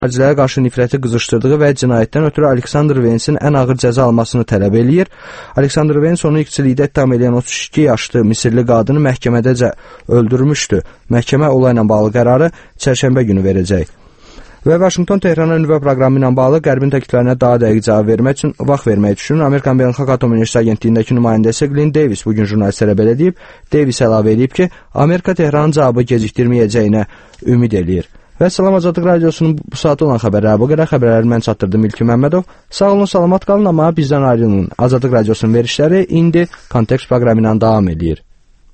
xərcilərə qarşı nifrəti qızışdırdığı və cinayətdən ötürü Aleksandr Vensin ən ağır cəza almasını tələb eləyir. Aleksandr Vens onu ilkçilikdə ittiham edən 32 yaşlı Misirli qadını məhkəmədəcə öldürmüşdü. Məhkəmə olayla bağlı qərarı çərşənbə günü verəcək. Və Vaşinqton Tehrana nüvə proqramı ilə bağlı Qərbin təkliflərinə daha dəqiq cavab vermək üçün vaxt vermək düşünür. Amerikan Beynəlxalq Atom Enerjisi Agentliyindəki nümayəndəsi Glyn Davis bugün jurnalistlərə belə deyib. Davis əlavə edib ki, Amerika Tehranın cavabı gecikdirməyəcəyinə ümid eləyir. Və Salam Azadlıq Radiosunun bu saat olan xəbərləri bu qədər. Xəbərləri mən çatdırdım İlkin Məmmədov. Sağ olun, salamat qalın, amma bizdən ayrılın. Azadlıq Radiosunun verişləri indi Kontekst proqramı ilə davam edir.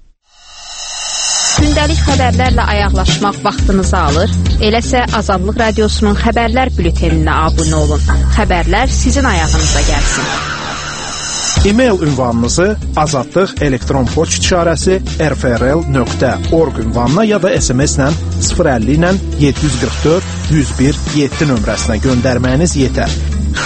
Gündəlik xəbərlərlə ayaqlaşmaq vaxtınızı alır. Eləsə Azadlıq Radiosunun xəbərlər bülteninə abunə olun. Xəbərlər sizin ayağınıza gəlsin. E-mail ünvanınızı azadlıq elektron poçt işarəsi rfrl.org ünvanına ya da SMS-lə 050 ilə 744 101 7 nömrəsinə göndərməyiniz yetər.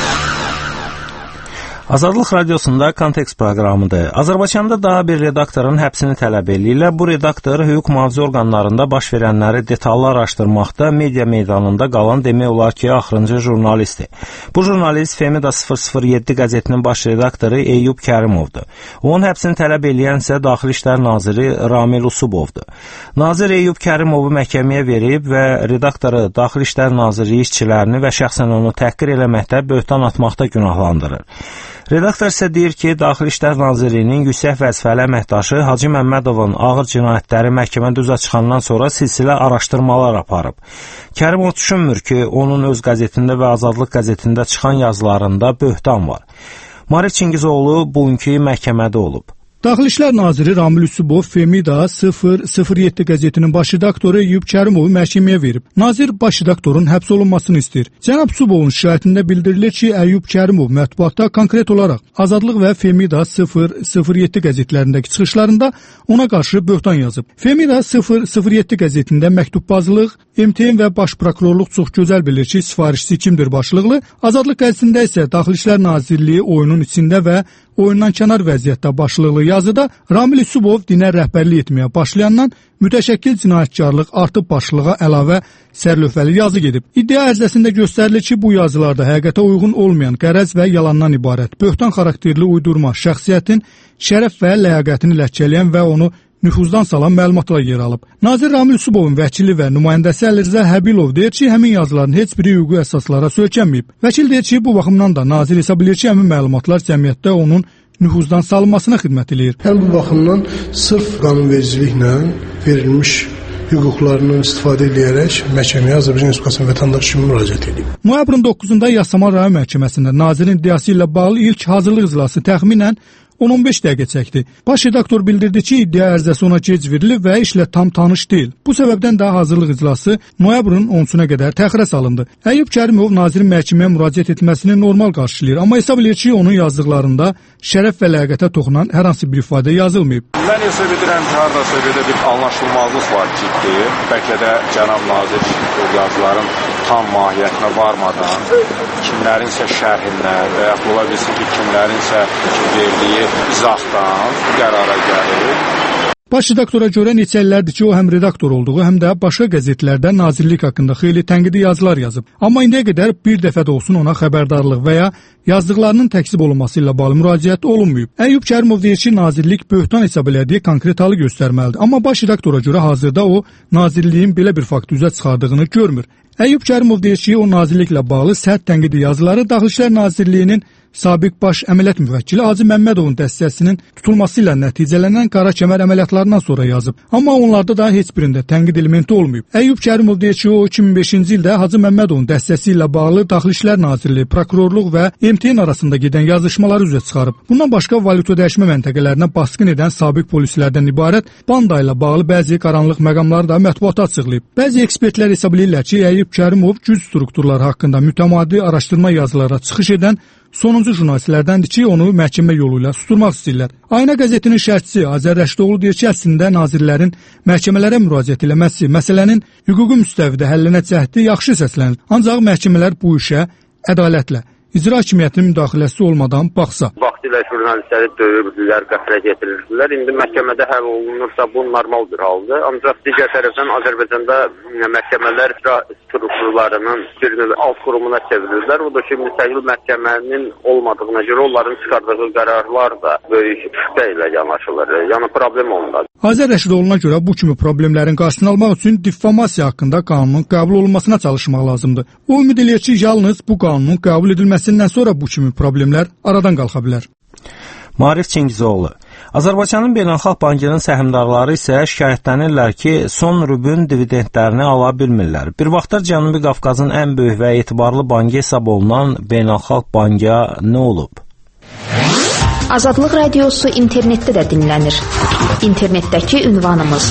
Azadlıq Radiosunda Kontekst proqramıdır. Azərbaycanda daha bir redaktorun həbsini tələb edirlər. Bu redaktor hüquq mühafizə orqanlarında baş verənləri detallı araşdırmaqda media meydanında qalan demək olar ki, axırıncı jurnalistdir. Bu jurnalist Femida 007 qəzetinin baş redaktoru Eyyub Kərimovdur. Onun həbsini tələb edən isə Daxili İşlər Naziri Ramil Usubovdur. Nazir Eyyub Kərimovu məhkəməyə verib və redaktoru Daxili İşlər Naziri işçilərini və şəxsən onu təhqir eləməkdə, böhtan atmaqda günahlandırır. Redaktor isə deyir ki, Daxili İşlər Nazirliyinin yüksək vəzifəli əməkdaşı Hacı Məmmədovun ağır cinayətləri məhkəmədə üzə çıxandan sonra silsilə araşdırmalar aparıb. Kərimov düşünmür ki, onun öz qəzetində və Azadlıq qəzetində çıxan yazılarında böhtan var. Marif Çingizoğlu bugünkü məhkəmədə olub. Daxili İşlər Naziri Ramil Usubov Femida 007 qəzetinin baş redaktoru Eyyub Kərimovu məhkəməyə verib. Nazir baş redaktorun həbs olunmasını istəyir. Cənab Usubovun şikayətində bildirilir ki, Eyyub Kərimov mətbuatda konkret olaraq Azadlıq və Femida 007 qəzetlərindəki çıxışlarında ona qarşı böhtan yazıb. Femida 007 qəzetində məktubbazlıq, MTN və baş prokurorluq çox gözəl bilir ki, sifarişçi kimdir başlıqlı. Azadlıq qəzetində isə Daxili İşlər Nazirliyi oyunun içində və oyundan kənar vəziyyətdə başlıqlı yazıda Ramil Usubov dinə rəhbərlik etməyə başlayandan mütəşəkkil cinayətkarlıq artıb başlığa əlavə sərlövhəli yazı gedib. İddia ərizəsində göstərilir ki, bu yazılarda həqiqətə uyğun olmayan qərəz və yalandan ibarət böhtan xarakterli uydurma şəxsiyyətin şərəf və ləyaqətini ləkələyən və onu nüfuzdan salan məlumatlar yer alıb. Nazir Ramil Usubovun vəkili və nümayəndəsi Əlirza Həbilov deyir ki, həmin yazıların heç biri hüquqi əsaslara söykənməyib. Vəkil deyir ki, bu baxımdan da nazir hesab edir ki, həmin məlumatlar cəmiyyətdə onun nüfuzdan salınmasına xidmət edir. Bu baxımdan sırf qanunvericiliklə verilmiş hüquqlarından istifadə edərək məhkəməyə Azərbaycan Respublikasının vətəndaşı kimi müraciət edib. Noyabrın 9-da Yasamal rayon məhkəməsində nazirin iddiası ilə bağlı ilk hazırlıq iclası təxminən 10-15 dəqiqə çəkdi. Baş redaktor bildirdi ki, iddia ərizəsi ona gec verilib və işlə tam tanış deyil. Bu səbəbdən də hazırlıq iclası noyabrın 10-suna qədər təxirə salındı. Eyyub Kərimov nazirin məhkəməyə müraciət etməsini normal qarşılayır, amma hesab edir ki, onun yazdıqlarında şərəf və ləyaqətə toxunan hər hansı bir ifadə yazılmayıb. Mən hesab edirəm ki, haradasa belə bir anlaşılmazlıq var ciddi. Bəlkə də cənab nazir bu yazıların tam mahiyyətinə varmadan kimlərinsə şərhindən və yaxud ola bilsin ki, kimlərinsə verdiyi izahdan qərara gəlir. Baş redaktora görə neçə illərdir ki, o həm redaktor olduğu, həm də başqa qəzetlərdə nazirlik haqqında xeyli tənqidi yazılar yazıb. Amma indiyə qədər bir dəfə də olsun ona xəbərdarlıq və ya yazdıqlarının təkzib olunması ilə bağlı müraciət olunmayıb. Eyyub Kərimov deyir ki, nazirlik böhtan hesab elədiyi konkret halı göstərməlidir. Amma baş redaktora görə hazırda o, nazirliyin belə bir faktı üzə çıxardığını görmür. Eyyub Kərimov deyir ki, o nazirliklə bağlı sərt tənqidi yazıları Daxili İşlər Nazirliyinin sabiq baş əməliyyat müvəkkili Hacı Məmmədovun dəstəsinin tutulması ilə nəticələnən qara kəmər əməliyyatlarından sonra yazıb. Amma onlarda da heç birində tənqid elementi olmayıb. Eyyub Kərimov deyir ki, o 2005-ci ildə Hacı Məmmədovun dəstəsi ilə bağlı Daxili İşlər Nazirliyi, prokurorluq və MTN arasında gedən yazışmaları üzə çıxarıb. Bundan başqa valyuta dəyişmə məntəqələrinə basqın edən sabiq polislərdən ibarət banda ilə bağlı bəzi qaranlıq məqamları da mətbuata açıqlayıb. Bəzi ekspertlər hesab edirlər ki, Eyyub Kərimov güc strukturları haqqında mütəmadi araşdırma yazılara çıxış edən sonuncu jurnalistlərdəndir ki, onu məhkəmə yolu ilə susturmaq istəyirlər. Ayna qəzetinin şərhçisi Azər Rəşidoğlu deyir ki, əslində nazirlərin məhkəmələrə müraciət eləməsi məsələnin hüquqi müstəvidə həllinə cəhdi yaxşı səslənir. Ancaq məhkəmələr bu işə ədalətlə, icra hakimiyyətinin müdaxiləsi olmadan baxsa. vaxtilə jurnalistləri döyürdülər, qətlə getirirdilər. İndi məhkəmədə həll olunursa bu normal bir haldır. Ancaq digər tərəfdən Azərbaycanda məhkəmələr strukturlarının bir növ alt qurumuna çevrilirlər. O da ki, müstəqil məhkəmənin olmadığına görə onların çıxardığı qərarlar da böyük şübhə ilə yanaşılır. Yəni problem ondadır. Azər Rəşidoğlu'na görə bu kimi problemlərin qarşısını almaq üçün diffamasiya haqqında qanunun qəbul olunmasına çalışmaq lazımdır. O ümid eləyir ki, yalnız bu qanunun qəbul edilməsindən sonra bu kimi problemlər aradan qalxa bilər. Maarif Çingizoğlu. Azərbaycanın Beynəlxalq Bankının səhmdarları isə şikayətlənirlər ki, son rübün dividendlərini ala bilmirlər. Bir vaxtlar Cənubi Qafqazın ən böyük və etibarlı bankı hesab olunan Beynəlxalq Banka nə olub? Azadlıq Radiosu internetdə də dinlənir. İnternetdəki ünvanımız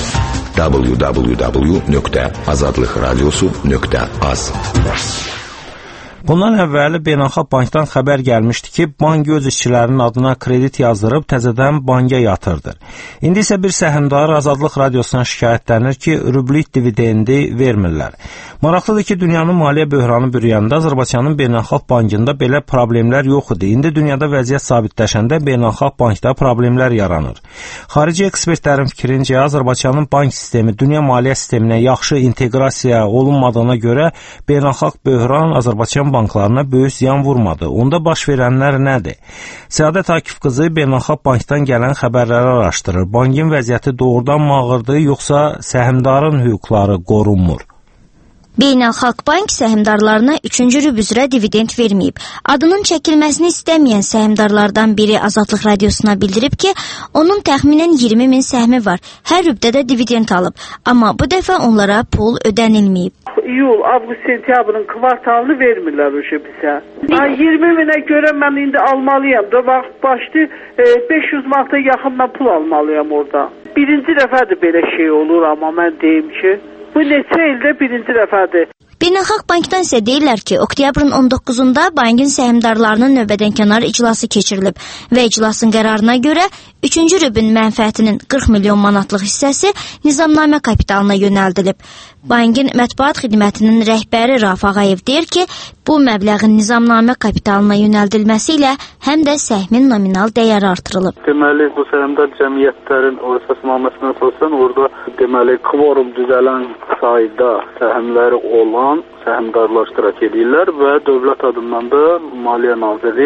www.azadlıqradiosu.az. Bundan əvvəli Beynəlxalq Bankdan xəbər gəlmişdi ki, bank öz işçilərinin adına kredit yazdırıb təzədən banka yatırdır. İndi isə bir səhmdar Azadlıq Radiosuna şikayətlənir ki, rublik dividendi vermirlər. Maraqlıdır ki, dünyanın maliyyə böhranı bürüyəndə Azərbaycanın Beynəlxalq Bankında belə problemlər yox idi. İndi dünyada vəziyyət sabitləşəndə Beynəlxalq Bankda problemlər yaranır. Xarici ekspertlərin fikrincə Azərbaycanın bank sistemi dünya maliyyə sisteminə yaxşı inteqrasiya olunmadığına görə beynəlxalq böhran Azərbaycan banklarına böyük ziyan vurmadı. Onda baş verənlər nədir? Səadət Akif qızı Beynəlxalq Bankdan gələn xəbərləri araşdırır. Bankin vəziyyəti doğrudan mı ağırdır, yoxsa səhmdarın hüquqları qorunmur? Beynəlxalq Bank səhmdarlarına 3-cü rüb üzrə dividend verməyib. Adının çəkilməsini istəməyən səhmdarlardan biri Azadlıq Radiosuna bildirib ki, onun təxminən 20 min səhmi var. Hər rübdə də dividend alıb. Amma bu dəfə onlara pul ödənilməyib. İyul, avqust, sentyabrın kvartalını vermirlər o şey bizə. 20 minə görə mən indi almalıyam da, başlı 500 manata yaxınla pul almalıyam orada. Birinci dəfədir belə şey olur, amma mən deyim ki, bu neçə ildə birinci dəfədir. Beynəlxalq Bankdan isə deyirlər ki, oktyabrın 19-da bankin səhmdarlarının növbədənkənar iclası keçirilib və iclasın qərarına görə 3-cü rübün mənfəətinin 40 milyon manatlıq hissəsi nizamnamə kapitalına yönəldilib. Bankin mətbuat xidmətinin rəhbəri Rauf Ağayev deyir ki, bu məbləğin nizamnamə kapitalına yönəldilməsi ilə həm də səhmin nominal dəyəri artırılıb. Deməli, bu səhmdar cəmiyyətlərin o əsasnaməsinə sorsan, orada deməli, kvorum düzələn sayda səhmləri olan səhmdarlar iştirak edirlər və dövlət adından da Maliyyə Nazirliyi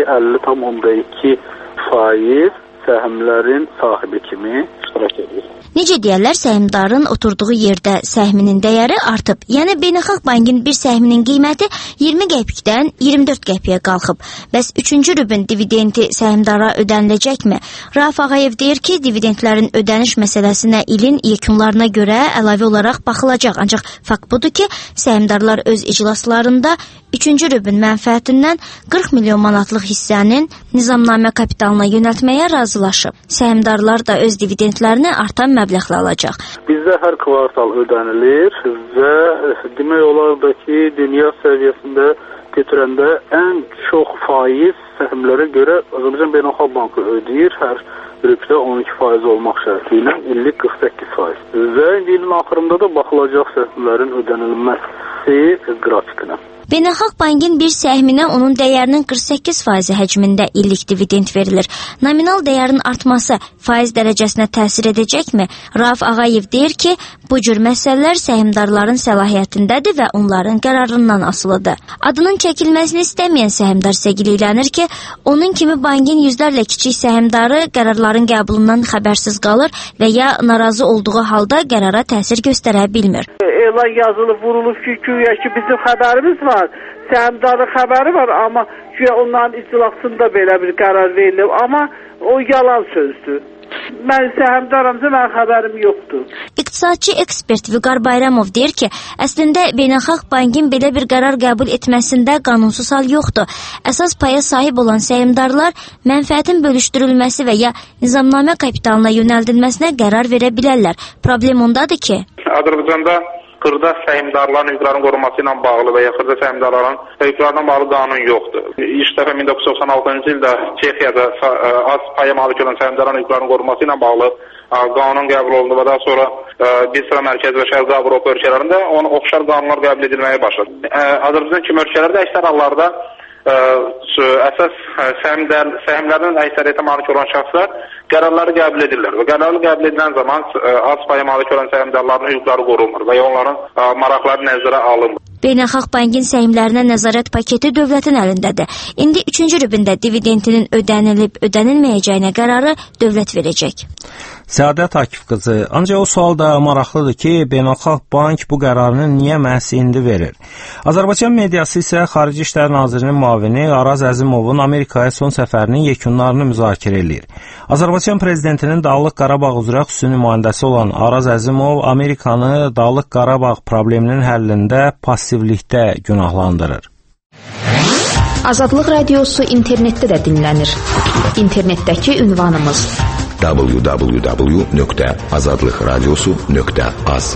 50,2% səhmlərin sahibi kimi iştirak edir. Necə deyərlər, səhmdarın oturduğu yerdə səhminin dəyəri artıb. Yəni, Beynəlxalq Bankin bir səhminin qiyməti 20 qəpikdən 24 qəpiyə qalxıb. Bəs 3-cü rübün dividendi səhmdara ödəniləcəkmi? Rauf Ağayev deyir ki, dividendlərin ödəniş məsələsinə ilin yekunlarına görə əlavə olaraq baxılacaq. Ancaq fakt budur ki, səhmdarlar öz iclaslarında 3-cü rübün mənfəətindən 40 milyon manatlıq hissənin nizamnamə kapitalına yönəltməyə razılaşıb. Səhmdarlar da öz dividendlərini artan məbləğlə alacaq. Bizdə hər kvartal ödənilir və demək olar da ki, dünya səviyyəsində götürəndə ən çox faiz səhmlərə görə Azərbaycan Beynəlxalq Bankı ödəyir. Hər rübdə 12% olmaq şərti ilə illik 48%. Və ilin axırında da baxılacaq səhmlərin ödənilməsi qrafikinə. Beynəlxalq Bankin bir səhminə onun dəyərinin 48% həcmində illik dividend verilir. Nominal dəyərin artması faiz dərəcəsinə təsir edəcəkmi? Rauf Ağayev deyir ki, bu cür məsələlər səhmdarların səlahiyyətindədir və onların qərarından asılıdır. Adının çəkilməsini istəməyən səhmdar səgiləylənir ki, onun kimi bankin yüzlərlə kiçik səhmdarı qərarların qəbulundan xəbərsiz qalır və ya narazı olduğu halda qərara təsir göstərə bilmir. Elan yazılıb, vurulub ki, güya ki, bizim xəbərimiz var. Səhmdarın xəbəri var, amma güya onların iclasında belə bir qərar verilib, amma o yalan sözdür. Mən səhmdaramca, mənim xəbərim yoxdur. İqtisadçı ekspert Vüqar Bayramov deyir ki, əslində Beynəlxalq Bankin belə bir qərar qəbul etməsində qanunsuz hal yoxdur. Əsas paya sahib olan səhmdarlar mənfəətin bölüşdürülməsi və ya nizamnamə kapitalına yönəldilməsinə qərar verə bilərlər. Problem ondadır ki, Azərbaycanda xırda səhmdarların hüquqlarının qorunması ilə bağlı və ya xırda səhmdarların hüquqlarına bağlı qanun yoxdur. İlk dəfə 1996-cı ildə Çexiyada az paya malik olan səhmdarların hüquqlarının qorunması ilə bağlı qanun qəbul olundu və daha sonra bir sıra mərkəzi və şərqi Avropa ölkələrində oxşar qanunlar qəbul edilməyə başladı. Azərbaycan kimi ölkələrdə əksər hallarda əsas səhmlərin əksəriyyətə malik olan şəxslər qərarları qəbul edirlər və qərarı qəbul edilən zaman az paya malik olan səhmdarların hüquqları qorunmur və ya onların maraqları nəzərə alınmır. Beynəlxalq Bankın səhmlərinə nəzarət paketi dövlətin əlindədir. İndi 3-cü rübündə dividendinin ödənilib ödənilməyəcəyinə qərarı dövlət verəcək. Səadət Akif qızı, ancaq o sual da maraqlıdır ki, Beynəlxalq Bank bu qərarını niyə məhz indi verir? Azərbaycan mediası isə Xarici İşlər Nazirinin müavini Araz Əzimovun Amerikaya son səfərinin yekunlarını müzakirə edir. Azərbaycan prezidentinin Dağlıq Qarabağ üzrə xüsusi nümayəndəsi olan Araz Əzimov Amerikanı Dağlıq Qarabağ probleminin həllində passivlikdə günahlandırır. Azadlıq Radiosu internetdə də dinlənir. İnternetdəki ünvanımız www.azadlıqradiosu.az.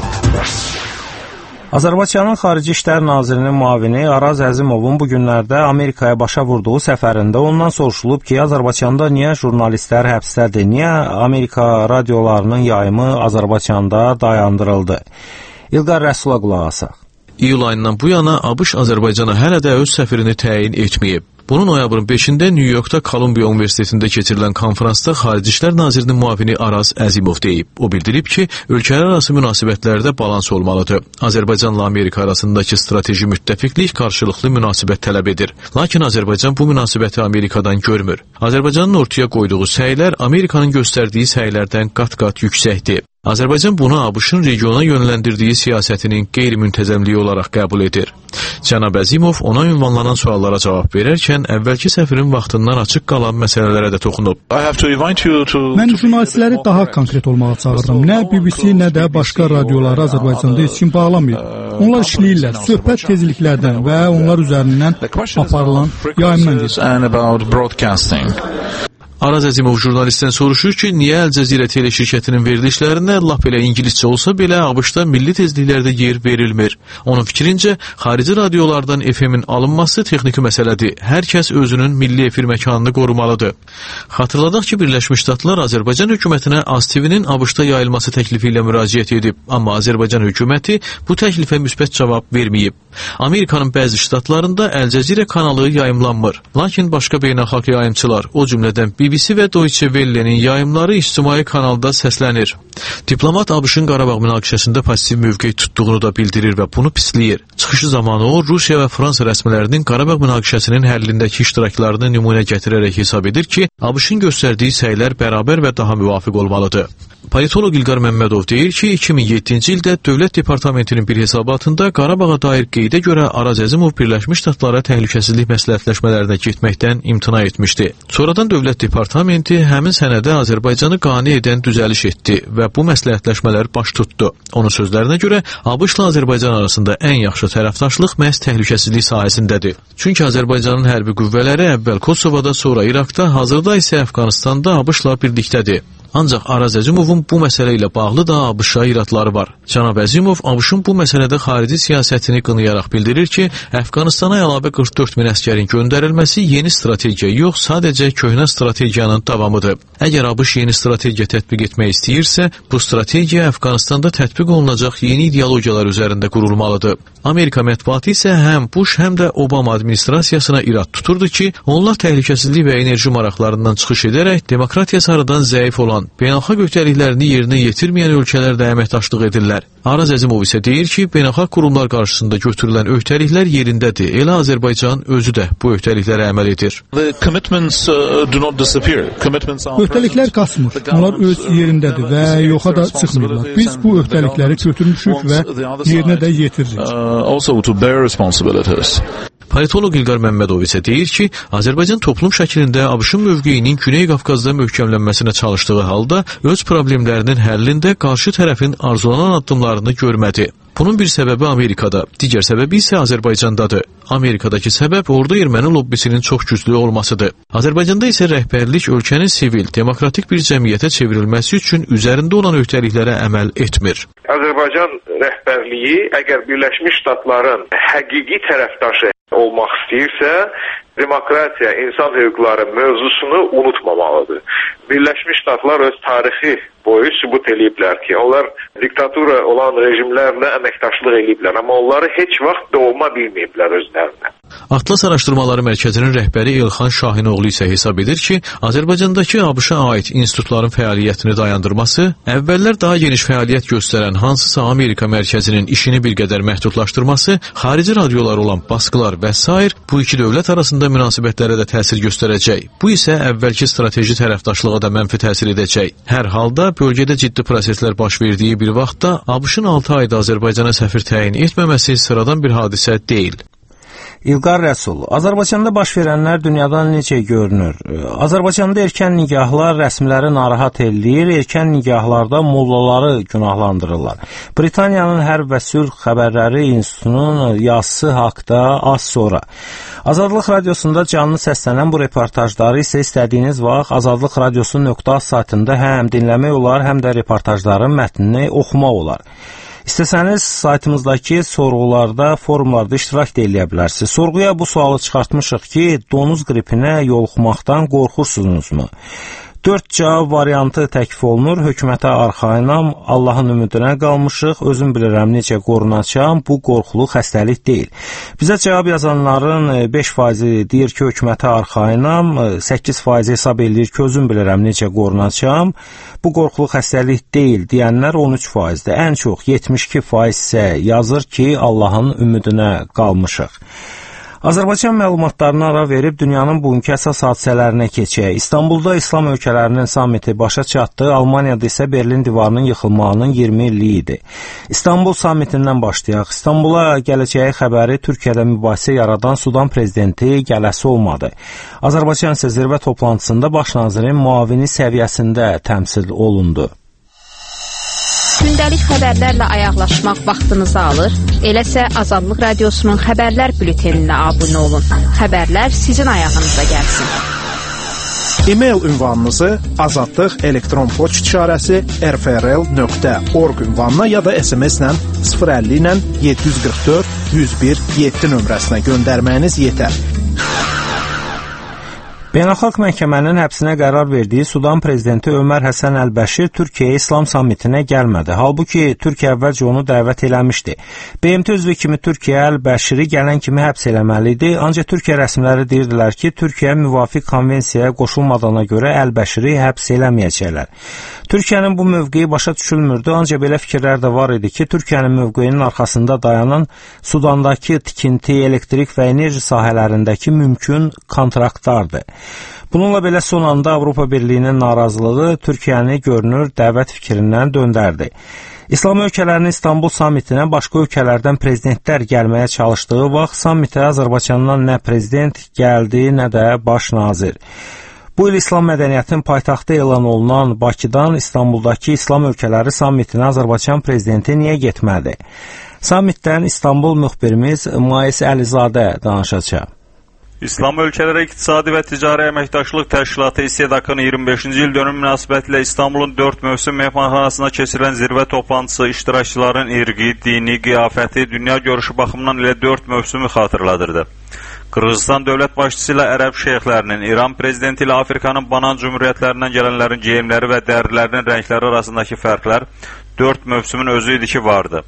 Azərbaycanın Xarici İşlər Nazirinin müavini Araz Əzimovun bu günlərdə Amerikaya başa vurduğu səfərində ondan soruşulub ki, Azərbaycanda niyə jurnalistlər həbsdədir, niyə Amerika radiolarının yayımı Azərbaycanda dayandırıldı? İlqar Rəsula qulaq asaq. İyul ayından bu yana ABŞ Azərbaycana hələ də öz səfirini təyin etməyib. Bunu noyabrın 5-də New Yorkda Kolumbiya Universitetində keçirilən konferansda Xarici İşlər Nazirinin müavini Araz Əzimov deyib. O bildirib ki, ölkələr arası münasibətlərdə balans olmalıdır. Azərbaycanla Amerika arasındakı strateji müttəfiqlik qarşılıqlı münasibət tələb edir. Lakin Azərbaycan bu münasibəti Amerikadan görmür. Azərbaycanın ortaya qoyduğu səylər Amerikanın göstərdiyi səylərdən qat-qat yüksəkdir. Azərbaycan bunu ABŞ-ın regiona yönləndirdiyi siyasətinin qeyri-müntəzəmliyi olaraq qəbul edir. Cənab Əzimov ona ünvanlanan suallara cavab verərkən əvvəlki səfirin vaxtından açıq qalan məsələlərə də toxunub. Mən jurnalistləri daha konkret olmağa çağırıram. Nə BBC, nə də başqa radioları Azərbaycanda heç kim bağlamayıb. Onlar işləyirlər, söhbət tezliklərdən və onlar üzərindən aparılan yayımdan gedir. Araz Əzimov jurnalistdən soruşur ki, niyə Əl Cəzirə teleşirkətinin verilişlərinə lap elə ingiliscə olsa belə ABŞ-da milli tezliklərdə yer verilmir. Onun fikrincə, xarici radiolardan FM-in alınması texniki məsələdir. Hər kəs özünün milli efir məkanını qorumalıdır. Xatırladaq ki, Birləşmiş Ştatlar Azərbaycan hökumətinə AzTV-nin ABŞ-da yayılması təklifi ilə müraciət edib, amma Azərbaycan hökuməti bu təklifə müsbət cavab verməyib. Amerikanın bəzi ştatlarında Əl Cəzirə kanalı yayımlanmır. Lakin başqa beynəlxalq yayımçılar, o cümlədən BBC və Deutsche Welle'nin yayımları ictimai kanalda səslənir. Diplomat ABŞ-ın Qarabağ münaqişəsində pasiv mövqe tutduğunu da bildirir və bunu pisləyir. Çıxışı zamanı o, Rusiya və Fransa rəsmilərinin Qarabağ münaqişəsinin həllindəki iştiraklarını nümunə gətirərək hesab edir ki, ABŞ-ın göstərdiyi səylər bərabər və daha müvafiq olmalıdır. Politolog İlqar Məmmədov deyir ki, 2007-ci ildə Dövlət Departamentinin bir hesabatında Qarabağa dair qeydə görə Araz Əzimov Birləşmiş Ştatlara təhlükəsizlik məsləhətləşmələrinə getməkdən imtina etmişdi. Sonradan Dövlət Departamenti həmin sənədə Azərbaycanı qane edən düzəliş etdi və bu məsləhətləşmələr baş tutdu. Onun sözlərinə görə ABŞ-la Azərbaycan arasında ən yaxşı tərəfdaşlıq məhz təhlükəsizlik sahəsindədir. Çünki Azərbaycanın hərbi qüvvələri əvvəl Kosovada, sonra İraqda, hazırda isə Əfqanistanda ABŞ-la birlikdədir. Ancaq Araz Əzimovun bu məsələ ilə bağlı da ABŞ-a iradları var. Cənab Əzimov ABŞ-ın bu məsələdə xarici siyasətini qınayaraq bildirir ki, Əfqanistana əlavə 44 min əsgərin göndərilməsi yeni strategiya yox, sadəcə köhnə strategiyanın davamıdır. Əgər ABŞ yeni strategiya tətbiq etmək istəyirsə, bu strategiya Əfqanistanda tətbiq olunacaq yeni ideologiyalar üzərində qurulmalıdır. Amerika mətbuatı isə həm Bush, həm də Obama administrasiyasına irad tuturdu ki, onlar təhlükəsizlik və enerji maraqlarından çıxış edərək demokratiya sarıdan zəif olan, beynəlxalq öhdəliklərini yerinə yetirməyən ölkələrlə əməkdaşlıq edirlər. Araz Əzimov isə deyir ki, beynəlxalq qurumlar qarşısında götürülən öhdəliklər yerindədir. Elə Azərbaycan özü də bu öhdəliklərə əməl edir. Öhdəliklər qaçmır. Onlar öz yerindədir və yoxa da çıxmırlar. Biz bu öhdəlikləri götürmüşük və yerinə də yetiririk. Politolog İlqar Məmmədov isə deyir ki, Azərbaycan toplum şəklində ABŞ-ın mövqeyinin Güney Qafqazda möhkəmlənməsinə çalışdığı halda öz problemlərinin həllində qarşı tərəfin arzulanan addımlarını görmədi. Bunun bir səbəbi Amerikada, digər səbəbi isə Azərbaycandadır. Amerikadakı səbəb orada erməni lobbisinin çox güclü olmasıdır. Azərbaycanda isə rəhbərlik ölkənin sivil, demokratik bir cəmiyyətə çevrilməsi üçün üzərində olan öhdəliklərə əməl etmir. Azərbaycan rəhbərliyi rəhbərliyi əgər Birləşmiş Ştatların həqiqi tərəfdaşı olmaq istəyirsə, demokratiya, insan hüquqları mövzusunu unutmamalıdır. Birləşmiş Ştatlar öz tarixi boyu sübut eləyiblər ki, onlar diktatura olan rejimlərlə əməkdaşlıq eləyiblər, amma onları heç vaxt doğma bilməyiblər özlərinə. Atlas Araşdırmaları Mərkəzinin rəhbəri Elxan Şahinoğlu isə hesab edir ki, Azərbaycandakı ABŞ-a aid institutların fəaliyyətini dayandırması, əvvəllər daha geniş fəaliyyət göstərən hansısa Amerika mərkəzinin işini bir qədər məhdudlaşdırması, xarici radiolar olan baskılar və s. bu iki dövlət arasında münasibətlərə də təsir göstərəcək. Bu isə əvvəlki strateji tərəfdaşlığa da mənfi təsir edəcək. Hər halda bölgədə ciddi proseslər baş verdiyi bir vaxtda ABŞ-ın 6 ayda Azərbaycana səfir təyin etməməsi sıradan bir hadisə deyil. İlqar Rəsul, Azərbaycanda baş verənlər dünyadan necə görünür? Azərbaycanda erkən nigahlar rəsmiləri narahat eləyir, erkən nigahlarda mollaları günahlandırırlar. Britaniyanın Hərb və Sülh Xəbərləri İnstitutunun yazısı haqda az sonra. Azadlıq Radiosunda canlı səslənən bu reportajları isə istədiyiniz vaxt Azadlıq Radiosu.az saytında həm dinləmək olar, həm də reportajların mətnini oxumaq olar. İstəsəniz saytımızdakı sorğularda, forumlarda iştirak da eləyə bilərsiniz. Sorğuya bu sualı çıxartmışıq ki, donuz qripinə yoluxmaqdan qorxursunuzmu? 4 cavab variantı təklif olunur. Hökumətə arxayınam, Allahın ümidinə qalmışıq, özüm bilirəm necə qorunacağam, bu qorxulu xəstəlik deyil. Bizə cavab yazanların 5% deyir ki, hökumətə arxayınam, 8% hesab edir ki, özüm bilirəm necə qorunacağam, bu qorxulu xəstəlik deyil deyənlər 13%-dir. Ən çox 72% isə yazır ki, Allahın ümidinə qalmışıq. Azərbaycan məlumatlarına ara verib dünyanın bugünkü əsas hadisələrinə keçək. İstanbulda İslam ölkələrinin samiti başa çatdı, Almaniyada isə Berlin divarının yıxılmağının 20 illiyi idi. İstanbul samitindən başlayaq. İstanbula gələcəyi xəbəri Türkiyədə mübahisə yaradan Sudan prezidenti gələsi olmadı. Azərbaycan isə zirvə toplantısında baş nazirin müavini səviyyəsində təmsil olundu. Gündəlik xəbərlərlə ayaqlaşmaq vaxtınızı alır. Eləsə Azadlıq Radiosunun xəbərlər bülteninə abunə olun. Xəbərlər sizin ayağınıza gəlsin. E-mail ünvanınızı azadlıq elektron poçt işarəsi rfrl.org ünvanına ya da SMS-lə 050 ilə 744 101 7 nömrəsinə göndərməyiniz yetər. Beynəlxalq məhkəmənin həbsinə qərar verdiyi Sudan prezidenti Ömər Həsən Əl-Bəşir Türkiyə İslam sammitinə gəlmədi. Halbuki Türkiyə əvvəlcə onu dəvət eləmişdi. BMT üzvü kimi Türkiyə Əl-Bəşiri gələn kimi həbs eləməli idi, ancaq Türkiyə rəsmiləri deyirdilər ki, Türkiyə müvafiq konvensiyaya qoşulmadığına görə Əl-Bəşiri həbs eləməyəcəklər. Türkiyənin bu mövqeyi başa düşülmürdü, ancaq belə fikirlər də var idi ki, Türkiyənin mövqeyinin arxasında dayanan Sudandakı tikinti, elektrik və enerji sahələrindəki mümkün kontraktlardır. Bununla belə son anda Avropa Birliyinin narazılığı Türkiyəni görünür dəvət fikrindən döndərdi. İslam ölkələrinin İstanbul sammitinə başqa ölkələrdən prezidentlər gəlməyə çalışdığı vaxt sammitə Azərbaycandan nə prezident gəldi, nə də baş nazir. Bu il İslam mədəniyyətinin paytaxtı elan olunan Bakıdan İstanbuldakı İslam ölkələri sammitinə Azərbaycan prezidenti niyə getmədi? Sammitdən İstanbul müxbirimiz Mais Əlizadə danışacaq. İslam ölkələri İqtisadi və Ticari Əməkdaşlıq Təşkilatı İSTİAD-ın 25-ci il dönüm münasibətilə İstanbulun 4 mövsüm mehmanxanasında keçirilən zirvə toplantısı iştirakçıların irqi, dini, qiyafəti, dünya görüşü baxımından elə 4 mövsümü xatırladırdı. Qırğızistan dövlət başçısı ilə ərəb şeyxlərinin, İran prezidenti ilə Afrikanın banan cümhuriyyətlərindən gələnlərin geyimləri və dərilərinin rəngləri arasındakı fərqlər 4 mövsümün özü idi ki, vardı.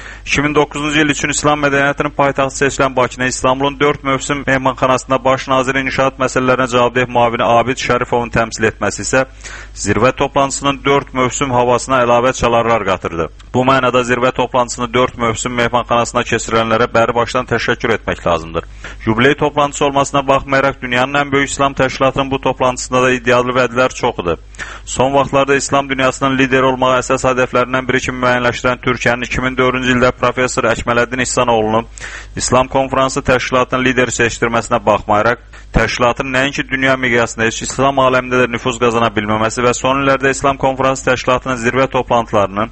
2009-cu il üçün İslam mədəniyyətinin paytaxtı seçilən Bakıda İstanbulun 4 mövsüm mehmanxanasında baş nazirin inşaat məsələlərinə cavabdeh müavini Abid Şərifovun təmsil etməsi isə zirvə toplantısının 4 mövsüm havasına əlavə çalarlar qatırdı. Bu mənada zirvə toplantısını 4 mövsüm mehmanxanasına keçirilənlərə bəri başdan təşəkkür etmək lazımdır. Jubiley toplantısı olmasına baxmayaraq dünyanın ən böyük İslam təşkilatının bu toplantısında da iddialı vədlər çoxdur. Son vaxtlarda İslam dünyasının lider olmağı əsas hədəflərindən biri kimi müəyyənləşdirən Türkiyənin 2004-cü ildə Profesor Əkmələddin İhsanoğlunu İslam Konfransı təşkilatının lideri seçdirməsinə baxmayaraq, təşkilatın nəinki dünya miqyasında heç İslam aləmində də nüfuz qazana bilməməsi və son illərdə İslam Konfransı təşkilatının zirvə toplantılarının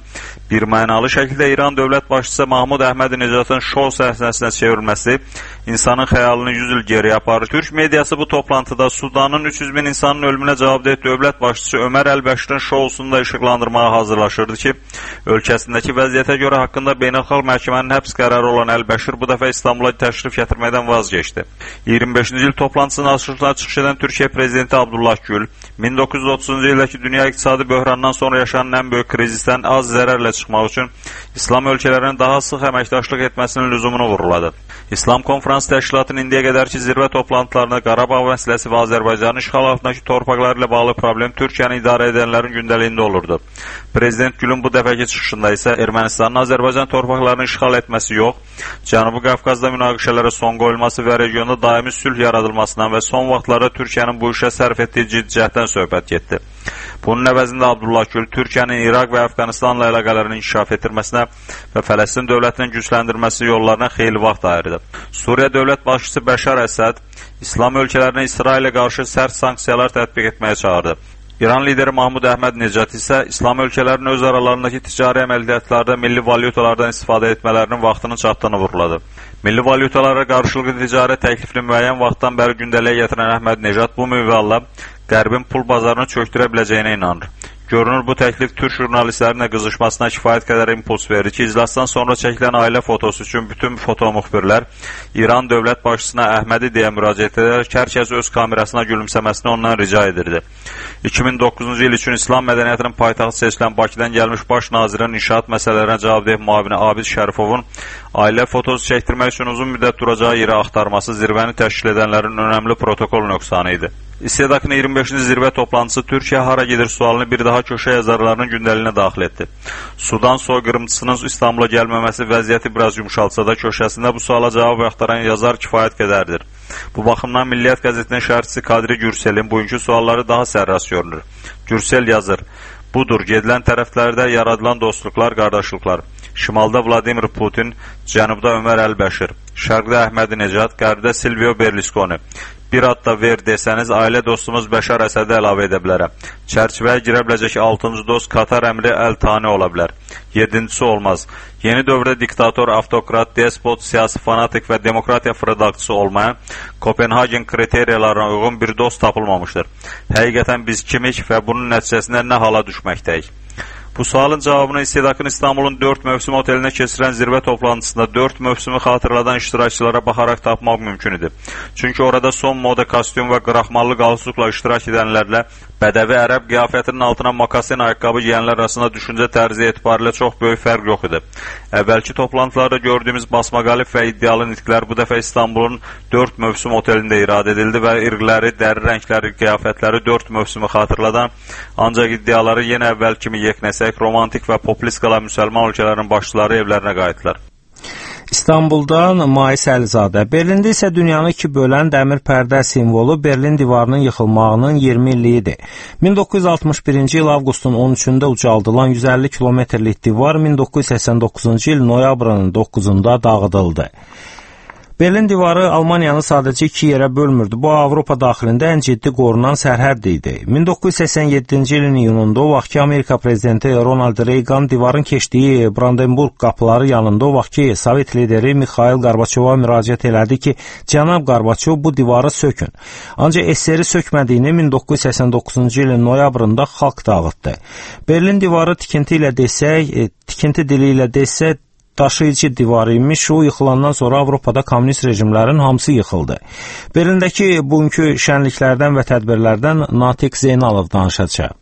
Birmənalı şəkildə İran dövlət başçısı Mahmud Əhmədi-Necatın şou səhnəsinə çevrilməsi insanın xəyalını 100 il geriyə aparır. Türk mediası bu toplantıda Sudanın 300 bin insanın ölümünə cavabdeh dövlət başçısı Ömər Əlbəşirin şousunu da işıqlandırmağa hazırlaşırdı ki, ölkəsindəki vəziyyətə görə haqqında beynəlxalq məhkəmənin həbs qərarı olan Əlbəşir bu dəfə İstanbula təşrif gətirməkdən vaz geçdi. 25-ci il toplantısının açılışına çıxış edən Türkiyə prezidenti Abdullah Gül 1930-cu ildəki dünya iqtisadi böhrandan sonra yaşanan ən böyük krizisdən az zərərlə çıxmaq üçün İslam ölkələrinin daha sıx əməkdaşlıq etməsinin lüzumunu vurğuladı. İslam Konferans Təşkilatının indiyə qədərki zirvə toplantılarında Qarabağ məsələsi və Azərbaycanın işğal altındakı torpaqları ilə bağlı problem Türkiyəni idarə edənlərin gündəliyində olurdu. Prezident Gülün bu dəfəki çıxışında isə Ermənistanın Azərbaycan torpaqlarını işğal etməsi yox, Cənubi Qafqazda münaqişələrə son qoyulması və regionda daimi sülh yaradılmasından və son vaxtlarda Türkiyənin bu işə sərf etdiyi ciddiyyətdən söhbət getdi. Bunun əvəzində Abdullah Gül Türkiyənin İraq və Əfqanistanla əlaqələrini inkişaf etdirməsinə və Fələstin dövlətinin gücləndirməsi yollarına xeyli vaxt ayırdı. Suriya dövlət başçısı Bəşar Əsəd İslam ölkələrinə İsrailə qarşı sərt sanksiyalar tətbiq etməyə çağırdı. İran lideri Mahmud Əhməd-Necad isə İslam ölkələrinin öz aralarındakı ticari əməliyyatlarda milli valyutalardan istifadə etmələrinin vaxtının çatdığını vurğuladı. Milli valyutalara qarşılıqlı ticarət təklifini müəyyən vaxtdan bəri gündəliyə gətirən Əhməd-Necad bu minvalla Qərbin pul bazarını çöktürə biləcəyinə inanır. Görünür, bu təklif Türk jurnalistlərinin qızışmasına kifayət qədər impuls verir ki, iclasdan sonra çəkilən ailə fotosu üçün bütün fotomuxbirlər İran dövlət başçısına Əhmədi deyə müraciət edərək hər kəs öz kamerasına gülümsəməsini ondan rica edirdi. 2009-cu il üçün İslam mədəniyyətinin paytaxtı seçilən Bakıdan gəlmiş baş nazirin inşaat məsələlərinə cavabdeh müavini Abid Şərifovun ailə fotosu çəkdirmək üçün uzun müddət duracağı yeri axtarması zirvəni təşkil edənlərin önəmli protokol nöqsanı idi. İSEDAK-ın 25-ci zirvə toplantısı Türkiyə hara gedir sualını bir daha köşə yazarlarının gündəliyinə daxil etdi. Sudan soyqırımçısının İstanbula gəlməməsi vəziyyəti biraz yumşaltsa da köşəsində bu suala cavab axtaran yazar kifayət qədərdir. Bu baxımdan Milliyyət qəzetinin şərhçisi Kadri Gürselin bugünkü sualları daha sərrast görünür. Gürsel yazır: Budur, gedilən tərəflərdə yaradılan dostluqlar, qardaşlıqlar. Şimalda Vladimir Putin, cənubda Ömər Əlbəşir, şərqdə Əhmədi-Necad, qərbdə Silvio Berlusconi. Bir adda ver desəniz, ailə dostumuz Bəşar Əsədi əlavə edə bilərəm. Çərçivəyə girə biləcək 6-cı dost Katar əmri Əl-Tani ola bilər. 7-cisi olmaz. Yeni dövrdə diktator, avtokrat, despot, siyasi fanatik və demokratiya fırıldaqçısı olmayan Kopenhagen kriteriyalarına uyğun bir dost tapılmamışdır. Həqiqətən biz kimik və bunun nəticəsində nə hala düşməkdəyik? Bu sualın cavabını İSEDAK-ın İstanbulun 4 mövsüm otelinə keçirən zirvə toplantısında 4 mövsümü xatırladan iştirakçılara baxaraq tapmaq mümkün idi. Çünki orada son moda kostyum və qıraxmallı qalstukla iştirak edənlərlə bədəvi ərəb qiyafətinin altına makasin ayaqqabı giyənlər arasında düşüncə tərzi etibarilə çox böyük fərq yox idi. Əvvəlki toplantılarda gördüyümüz basmaqalib və iddialı nitqlər bu dəfə İstanbulun 4 mövsüm otelində irad edildi və irqləri, dəri rəngləri, qiyafətləri 4 mövsümü xatırladan, ancaq iddiaları yenə əvvəl kimi yeknəsək, romantik və populist qalan müsəlman ölkələrin başçıları evlərinə qayıtdılar. İstanbuldan Mais Əlizadə. Berlində isə dünyanı iki bölən dəmir pərdə simvolu Berlin divarının yıxılmağının 20 illiyidir. 1961-ci il avqustun 13-də ucaldılan 150 kilometrlik divar 1989-cu il noyabrın 9-da dağıdıldı. Berlin divarı Almaniyanı sadəcə iki yerə bölmürdü. Bu, Avropa daxilində ən ciddi qorunan sərhəd idi. 1987-ci ilin iyununda o vaxtki Amerika prezidenti Ronald Reagan divarın keçdiyi Brandenburg qapıları yanında o vaxtki Sovet lideri Mikhail Gorbaçova müraciət elədi ki, cənab Gorbaçov, bu divarı sökün. Ancaq SSR sökmədiyini 1989-cu ilin noyabrında xalq dağıtdı. Berlin divarı tikinti dili ilə desək, daşıyıcı divar imiş, o yıxılandan sonra Avropada kommunist rejimlərin hamısı yıxıldı. Berlindəki bugünkü şənliklərdən və tədbirlərdən Natiq Zeynalov danışacaq.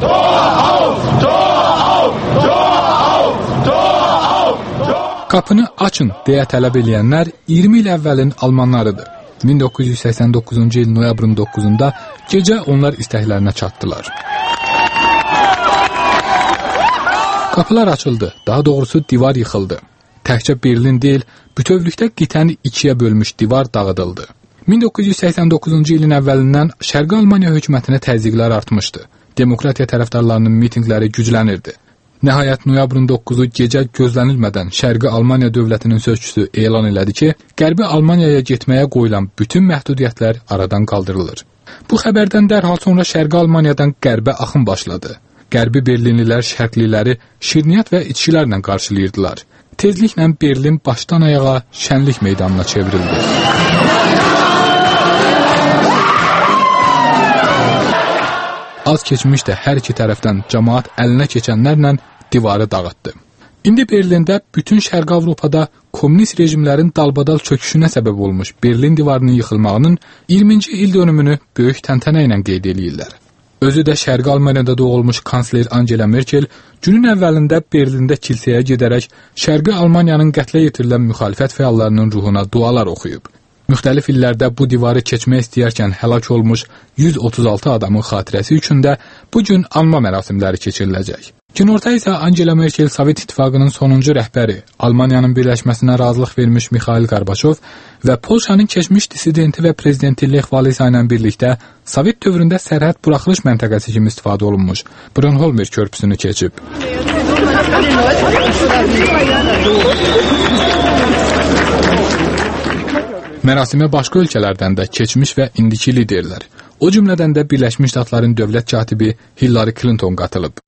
Qapını açın deyə tələb eləyənlər 20 il əvvəlin almanlarıdır. 1989-cu il noyabrın 9-da gecə onlar istəklərinə çatdılar. Qapılar açıldı, daha doğrusu divar yıxıldı. Təkcə Berlin deyil, bütövlükdə qitəni ikiyə bölmüş divar dağıdıldı. 1989-cu ilin əvvəlindən Şərqi Almaniya hökumətinə təzyiqlər artmışdı. Demokratiya tərəfdarlarının mitinqləri güclənirdi. Nəhayət noyabrın 9-u gecə gözlənilmədən Şərqi Almaniya dövlətinin sözçüsü elan elədi ki, Qərbi Almaniyaya getməyə qoyulan bütün məhdudiyyətlər aradan qaldırılır. Bu xəbərdən dərhal sonra Şərqi Almaniyadan qərbə axın başladı. Qərbi Berlinlilər şərqliləri şirniyyat və içkilərlə qarşılayırdılar. Tezliklə Berlin başdan ayağa şənlik meydanına çevrildi. Az keçmişdə hər iki tərəfdən cəmaət əlinə keçənlərlə divarı dağıtdı. İndi Berlində bütün Şərqi Avropada kommunist rejimlərin dalbadal çöküşünə səbəb olmuş Berlin divarının yıxılmağının 20-ci il dönümünü böyük təntənə ilə qeyd edirlər. Özü də Şərqi Almaniyada doğulmuş kansler Angela Merkel günün əvvəlində Berlində kilsəyə gedərək Şərqi Almaniyanın qətlə yetirilən müxalifət fəallarının ruhuna dualar oxuyub. Müxtəlif illərdə bu divarı keçmək istəyərkən həlak olmuş 136 adamın xatirəsi üçün də bu gün anma mərasimləri keçiriləcək. Günorta isə Angela Merkel Sovet İttifaqının sonuncu rəhbəri, Almaniyanın birləşməsinə razılıq vermiş Mikhail Gorbaçov və Polşanın keçmiş dissidenti və prezidenti Lech Walesa ilə birlikdə Sovet dövründə sərhəd buraxılış məntəqəsi kimi istifadə olunmuş Brunholmer körpüsünü keçib. Mərasimə başqa ölkələrdən də keçmiş və indiki liderlər, o cümlədən də Birləşmiş Ştatların dövlət katibi Hillary Clinton qatılıb.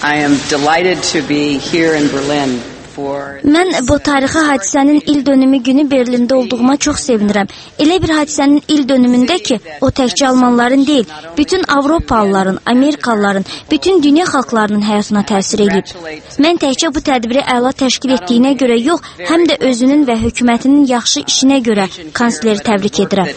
Mən bu tarixi hadisənin il dönümü günü Berlində olduğuma çox sevinirəm. Elə bir hadisənin il dönümündə ki, o təkcə almanların deyil, bütün Avropalıların, Amerikalıların, bütün dünya xalqlarının həyatına təsir edib. Mən təkcə bu tədbiri əla təşkil etdiyinə görə yox, həm də özünün və hökumətinin yaxşı işinə görə kansleri təbrik edirəm.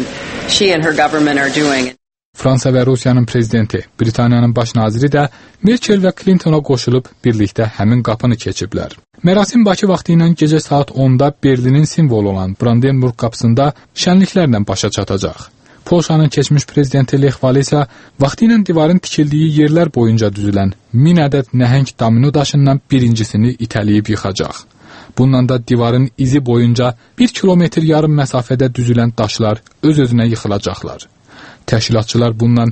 Fransa və Rusiyanın prezidenti, Britaniyanın baş naziri də Merkel və Clintona qoşulub birlikdə həmin qapını keçiblər. Mərasim Bakı vaxtı ilə gecə saat 10-da Berlinin simvolu olan Brandenburg qapısında şənliklərlə başa çatacaq. Polşanın keçmiş prezidenti Lech Walesa vaxtı ilə divarın tikildiyi yerlər boyunca düzülən 1000 ədəd nəhəng domino daşından birincisini itələyib yıxacaq. Bundan da divarın izi boyunca 1,5 kilometr məsafədə düzülən daşlar öz-özünə yıxılacaqlar. Təşkilatçılar bundan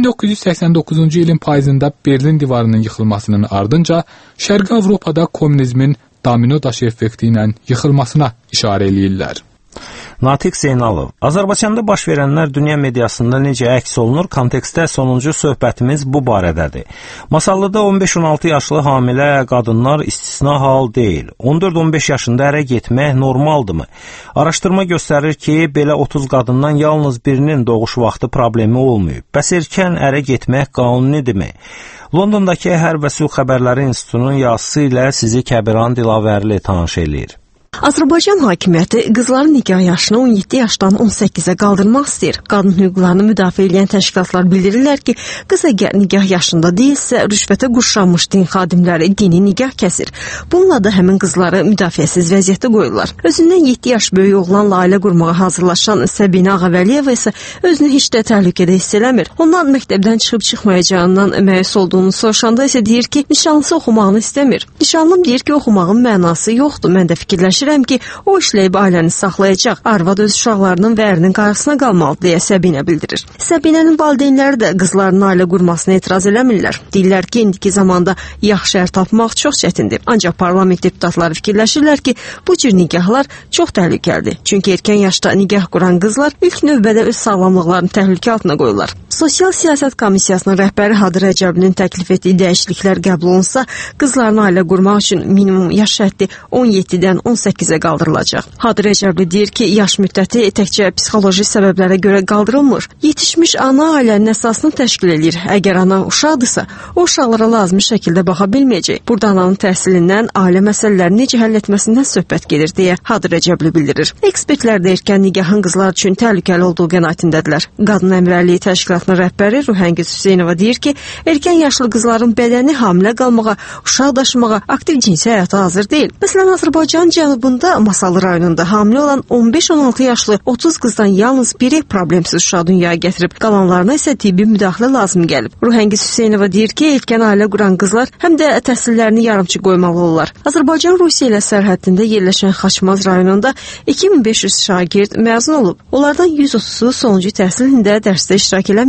1989-cu ilin payızında Berlin divarının yıxılmasının ardınca Şərqi Avropada kommunizmin domino daşı effekti ilə yıxılmasına işarə eləyirlər. Natiq Zeynalov, Azərbaycanda baş verənlər dünya mediasında necə əks olunur? Kontekstdə sonuncu söhbətimiz bu barədədir. Masallıda 15-16 yaşlı hamilə qadınlar istisna hal deyil. 14-15 yaşında ərə getmək normaldırmı? Araşdırma göstərir ki, belə 30 qadından yalnız birinin doğuş vaxtı problemi olmayıb. Bəs erkən ərə getmək qanunidirmi? Londondakı Hər və Sülh Xəbərləri İnstitutunun yazısı ilə sizi Kəbiran Dilavərli tanış eləyir. Azərbaycan hakimiyyəti qızların nikah yaşını 17 yaşdan 18-ə qaldırmaq istəyir. Qadın hüquqlarını müdafiə edən təşkilatlar bildirirlər ki, qız əgər nikah yaşında deyilsə, rüşvətə qurşanmış din xadimləri dini nikah kəsir. Bununla da həmin qızları müdafiəsiz vəziyyətdə qoyurlar. Özündən 7 yaş böyük oğlanla ailə qurmağa hazırlaşan Səbinə Ağavəliyeva isə özünü heç də təhlükədə hiss eləmir. Ondan məktəbdən çıxıb çıxmayacağından məyus olduğunu soruşanda isə deyir ki, nişanlısı oxumağını istəmir. Nişanlım deyir ki, oxumağın mənası yoxdur. Mən də fikirləşirəm ki, o işləyib ailəni saxlayacaq, arvad öz uşaqlarının və ərinin qarşısına qalmalı deyə Səbinə bildirir. Səbinənin valideynləri də qızlarının ailə qurmasına etiraz eləmirlər. Deyirlər ki, indiki zamanda yaxşı ər tapmaq çox çətindir. Ancaq parlament deputatları fikirləşirlər ki, bu cür nikahlar çox təhlükəlidir. Çünki erkən yaşda nikah quran qızlar ilk növbədə öz sağlamlıqlarını təhlükə altına qoyurlar. Sosial Siyasət Komissiyasının rəhbəri Hadır Rəcəblinin təklif etdiyi dəyişikliklər qəbul olunsa, qızların ailə qurmaq üçün minimum yaş həddi 17-dən 18-ə qaldırılacaq. Hadır Rəcəbli deyir ki, yaş müddəti təkcə psixoloji səbəblərə görə qaldırılmır. Yetişmiş ana ailənin əsasını təşkil edir. Əgər ana uşaqdırsa, o uşaqlara lazımi şəkildə baxa bilməyəcək. Burada ananın təhsilindən, ailə məsələlərini necə həll etməsindən söhbət gedir deyə Hadır Rəcəbli bildirir. Ekspertlər də erkən nikahın qızlar üçün təhlükəli olduğu qənaətindədirlər. Qadın Əmrəliyi Təşkilatının rəhbəri Ruhəngiz Hüseynova deyir ki, erkən yaşlı qızların bədəni hamilə qalmağa, uşaq daşımağa, aktiv cinsi həyata hazır deyil. Məsələn, Azərbaycan cənubunda Masallı rayonunda hamilə olan 15-16 yaşlı 30 qızdan yalnız biri problemsiz uşaq dünyaya gətirib, qalanlarına isə tibbi müdaxilə lazım gəlib. Ruhəngiz Hüseynova deyir ki, erkən ailə quran qızlar həm də təhsillərini yarımçı qoymalı olurlar. Azərbaycan Rusiya ilə sərhədində yerləşən Xaçmaz rayonunda 2500 şagird məzun olub. Onlardan 130-u sonuncu təhsil ilində dərsdə iştirak eləməyib.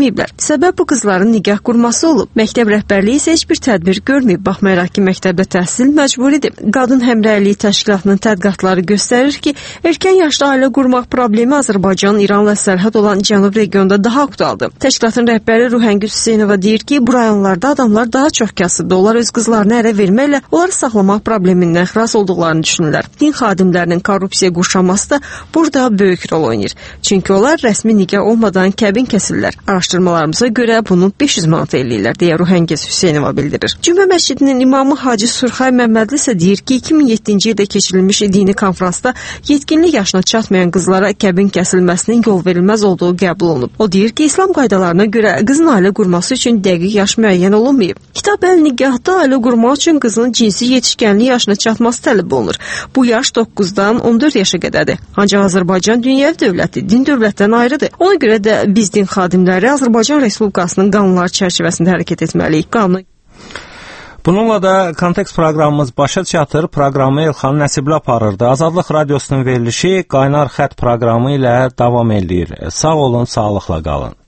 verməyiblər. Səbəb bu qızların nikah qurması olub. Məktəb rəhbərliyi isə heç bir tədbir görməyib. Baxmayaraq ki, məktəbdə təhsil məcburidir. Qadın həmrəyliyi təşkilatının tədqiqatları göstərir ki, erkən yaşda ailə qurmaq problemi Azərbaycan, İranla sərhəd olan Cənub regionunda daha aktualdır. Təşkilatın rəhbəri Ruhəngüz Hüseynova deyir ki, bu rayonlarda adamlar daha çox kasıbdır. Onlar öz qızlarını ərə verməklə onları saxlamaq problemindən xilas olduqlarını düşünürlər. Din xadimlərinin korrupsiya qurşanması da burada böyük rol oynayır. Çünki onlar rəsmi nikah olmadan kəbin kəsirlər. Araşdırmalarımıza görə bunu 500 manat eləyirlər, deyə Ruhəngüz Hüseynova bildirir. Cümə məscidinin imamı Hacı Surxay Məmmədli isə deyir ki, 2007-ci ildə keçirilmiş dini konfransda yetkinlik yaşına çatmayan qızlara kəbin kəsilməsinin yol verilməz olduğu qəbul olunub. O deyir ki, İslam qaydalarına görə qızın ailə qurması üçün dəqiq yaş müəyyən olunmayıb. Kitab əl nikahda ailə qurmaq üçün qızın cinsi yetişkənlik yaşına çatması tələb olunur. Bu yaş 9-dan 14 yaşa qədərdir. Ancaq Azərbaycan dünyəvi dövləti, din dövlətdən ayrıdır. Ona görə də biz din xadimləri Azərbaycan Respublikasının qanunları çərçivəsində hərəkət etməliyik. Bununla da Kontekst proqramımız başa çatır. Proqramı Elxan Nəsibli aparırdı. Azadlıq Radiosunun verilişi Qaynar Xətt proqramı ilə davam edir. Sağ olun, sağlıqla qalın.